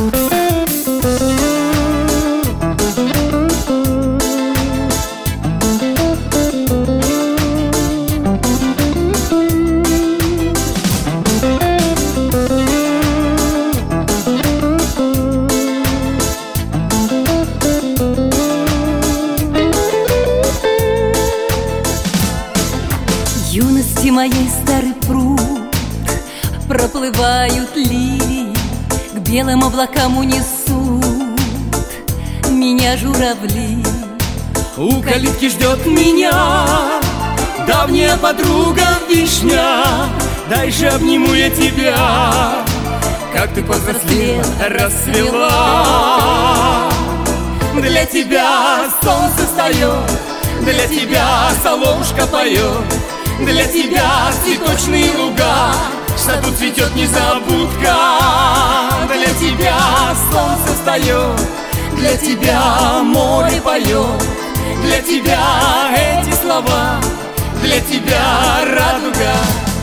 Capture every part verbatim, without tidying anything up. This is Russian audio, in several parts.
Юности моей старый пруд проплывают лилии, к белым облакам унесут меня журавли. У калитки ждет меня давняя подруга вишня. Дай же обниму я тебя, как ты повзрослела, расцвела. Для тебя солнце встает, для тебя соловушка поет, для тебя цветочные луга, в саду цветет незабудка. Для тебя солнце встает, для тебя море поет, для тебя эти слова, для тебя радуга.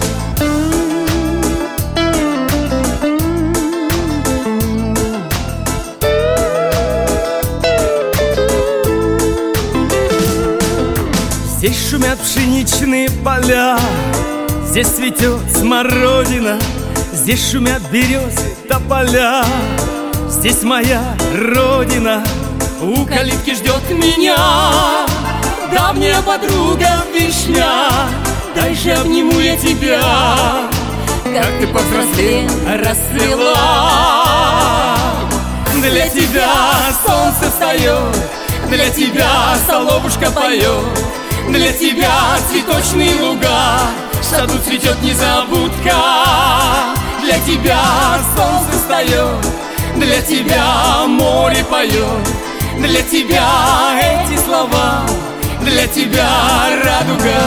Здесь шумят пшеничные поля, здесь цветет смородина, здесь шумят березы, тополя, здесь моя родина. У калитки ждет меня давняя подруга вишня. Дай же обниму я тебя, как ты повзрослела, расцвела. Для тебя солнце встает, для тебя соловушка поет, для тебя цветочные луга, в саду цветет незабудка. Для тебя солнце встает, для тебя море поет, для тебя эти слова, для тебя радуга.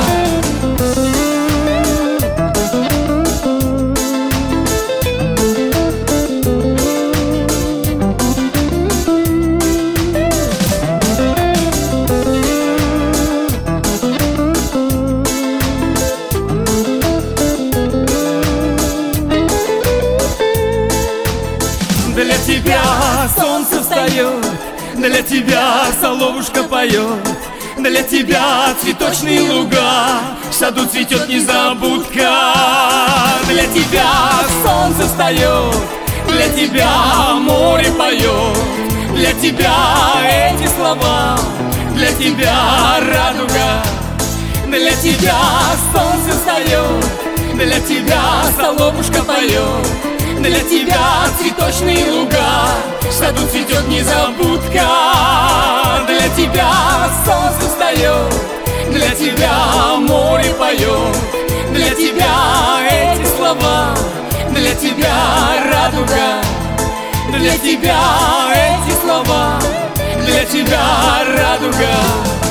Для тебя солнце встает, для тебя соловушка поет, для тебя цветочные луга, в саду цветет незабудка. Для тебя солнце встает, для тебя море поет, для тебя эти слова, для тебя радуга. Для тебя солнце встает, для тебя соловушка поет, для тебя цветочные луга, в саду цветет незабудка. Для тебя солнце встает, для тебя море поет, для тебя эти слова, для тебя радуга. Для тебя эти слова, для тебя радуга.